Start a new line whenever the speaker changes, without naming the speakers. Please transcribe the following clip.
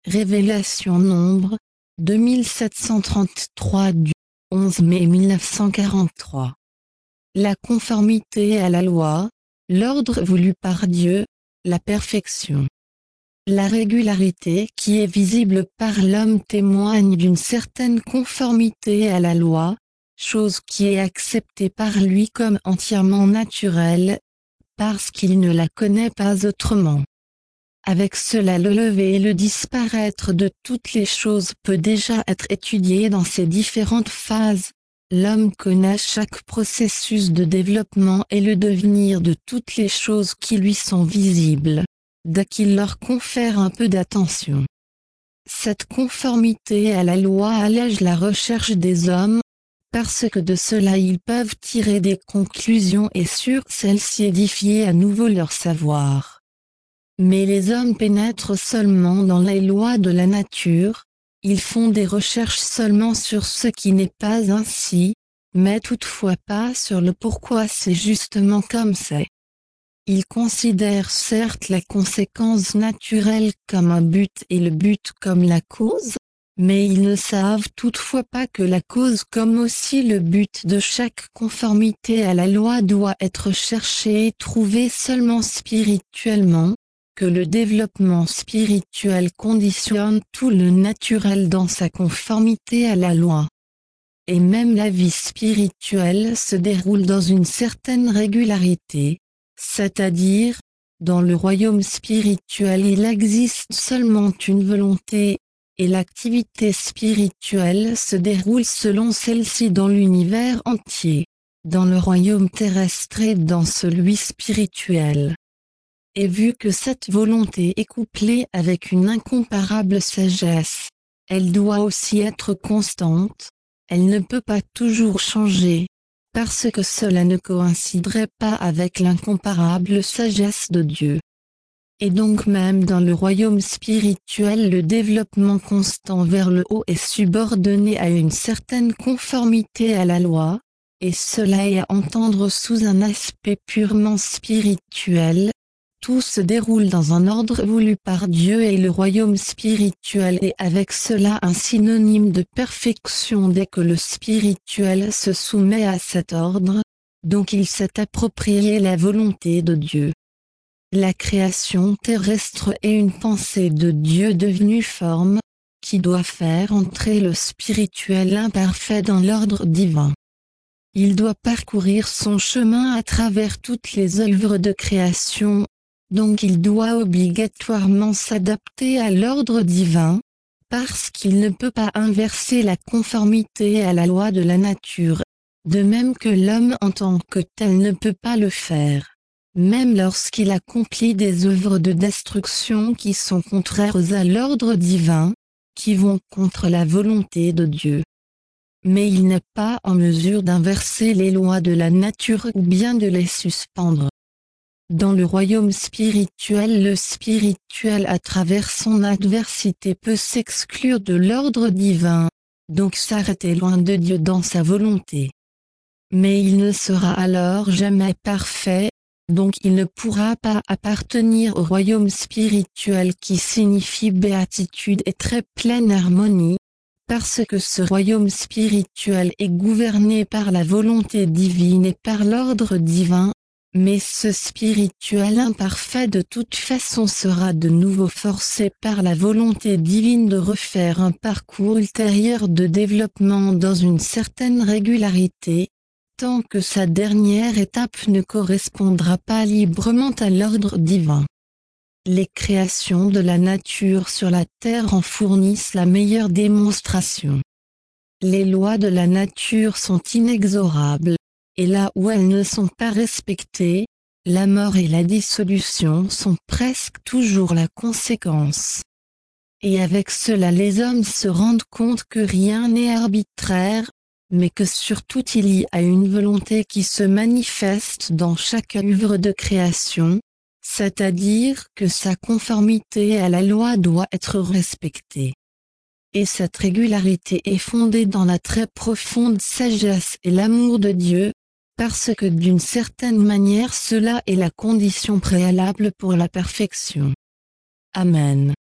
Révélation Nombre, 2733 du 11 mai 1943. La conformité à la loi, l'ordre voulu par Dieu, la perfection. La régularité qui est visible par l'homme témoigne d'une certaine conformité à la loi, chose qui est acceptée par lui comme entièrement naturelle, parce qu'il ne la connaît pas autrement. Avec cela, le lever et le disparaître de toutes les choses peut déjà être étudié dans ses différentes phases. L'homme connaît chaque processus de développement et le devenir de toutes les choses qui lui sont visibles, dès qu'il leur confère un peu d'attention. Cette conformité à la loi allège la recherche des hommes, parce que de cela ils peuvent tirer des conclusions et sur celles-ci édifier à nouveau leur savoir. Mais les hommes pénètrent seulement dans les lois de la nature, ils font des recherches seulement sur ce qui n'est pas ainsi, mais toutefois pas sur le pourquoi c'est justement comme c'est. Ils considèrent certes la conséquence naturelle comme un but et le but comme la cause, mais ils ne savent toutefois pas que la cause comme aussi le but de chaque conformité à la loi doit être cherché et trouvé seulement spirituellement, que le développement spirituel conditionne tout le naturel dans sa conformité à la loi. Et même la vie spirituelle se déroule dans une certaine régularité, c'est-à-dire, dans le royaume spirituel il existe seulement une volonté, et l'activité spirituelle se déroule selon celle-ci dans l'univers entier, dans le royaume terrestre et dans celui spirituel. Et vu que cette volonté est couplée avec une incomparable sagesse, elle doit aussi être constante, elle ne peut pas toujours changer, parce que cela ne coïnciderait pas avec l'incomparable sagesse de Dieu. Et donc même dans le royaume spirituel le développement constant vers le haut est subordonné à une certaine conformité à la loi, et cela est à entendre sous un aspect purement spirituel. Tout se déroule dans un ordre voulu par Dieu et le royaume spirituel est avec cela un synonyme de perfection dès que le spirituel se soumet à cet ordre, donc il s'est approprié la volonté de Dieu. La création terrestre est une pensée de Dieu devenue forme, qui doit faire entrer le spirituel imparfait dans l'ordre divin. Il doit parcourir son chemin à travers toutes les œuvres de création, donc il doit obligatoirement s'adapter à l'ordre divin, parce qu'il ne peut pas inverser la conformité à la loi de la nature, de même que l'homme en tant que tel ne peut pas le faire, même lorsqu'il accomplit des œuvres de destruction qui sont contraires à l'ordre divin, qui vont contre la volonté de Dieu. Mais il n'est pas en mesure d'inverser les lois de la nature ou bien de les suspendre. Dans le royaume spirituel, le spirituel à travers son adversité peut s'exclure de l'ordre divin, donc s'arrêter loin de Dieu dans sa volonté. Mais il ne sera alors jamais parfait, donc il ne pourra pas appartenir au royaume spirituel qui signifie béatitude et très pleine harmonie, parce que ce royaume spirituel est gouverné par la volonté divine et par l'ordre divin. Mais ce spirituel imparfait de toute façon sera de nouveau forcé par la volonté divine de refaire un parcours ultérieur de développement dans une certaine régularité, tant que sa dernière étape ne correspondra pas librement à l'ordre divin. Les créations de la nature sur la terre en fournissent la meilleure démonstration. Les lois de la nature sont inexorables. Et là où elles ne sont pas respectées, la mort et la dissolution sont presque toujours la conséquence. Et avec cela les hommes se rendent compte que rien n'est arbitraire, mais que surtout il y a une volonté qui se manifeste dans chaque œuvre de création, c'est-à-dire que sa conformité à la loi doit être respectée. Et cette régularité est fondée dans la très profonde sagesse et l'amour de Dieu, parce que d'une certaine manière cela est la condition préalable pour la perfection. Amen.